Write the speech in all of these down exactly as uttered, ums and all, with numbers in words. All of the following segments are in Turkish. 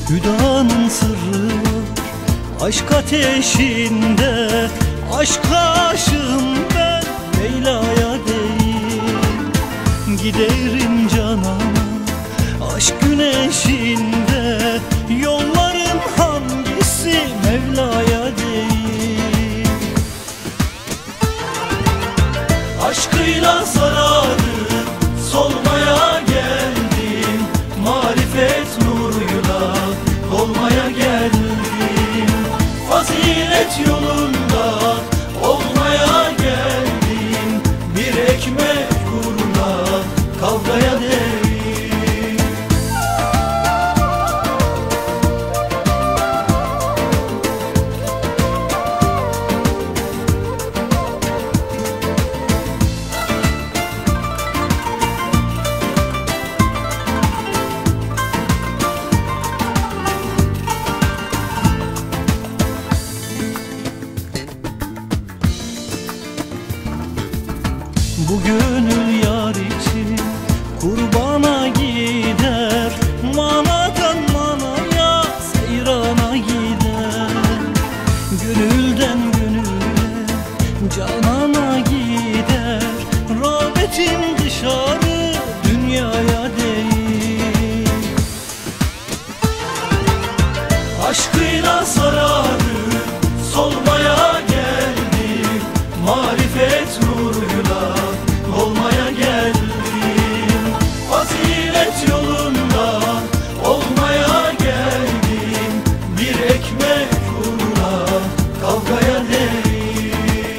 Hüdanın sırrı var aşk ateşinde. Aşka aşığım ben, Leyla'ya değil. Giderim canana aşk güneşinde. Yolların hangisi Mevla'ya değil. Aşkıyla sararıp solmaya geldim. Marifet nuruyla dolmaya geldim. Fazilet yolunda olmaya geldim. Bir ekmek uğruna kavgaya değil. Bu gönül yar için kurbana gider. Manadan manaya seyrana gider. Gönülden gönüle canana gider. Rağbetim dışarı dünyaya değil. Aşkıyla sararıp solmaya geldim. Marifet nuruyla olmaya geldim. Fazilet yolunda olmaya geldim. Bir ekmek uğruna kavgaya değil.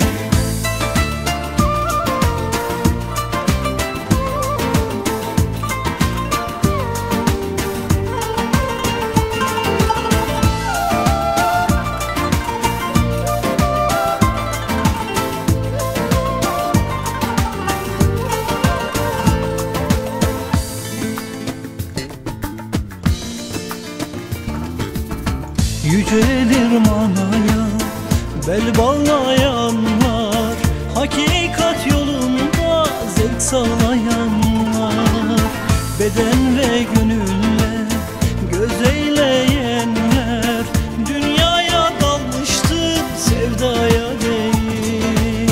Yücelir manaya bel bağlayanlar. Hakikat yolunda zevk sağlayanlar. Beden ve gönülle göz eyleyenler. Dünyaya dalmıştır sevdaya değil.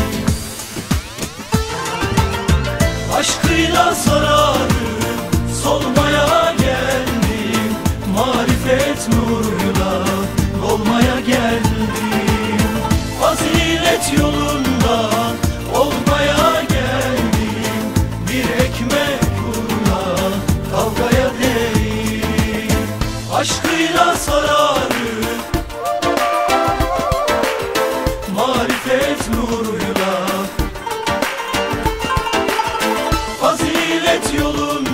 Aşkıyla sararıp solmaya geldim. Marifet nuruyla olmaya geldim. Fazilet yolunda olmaya geldim. Bir ekmek uğruna kavgaya değil. Aşkıyla sararıp marifet nuruyla fazilet yolunda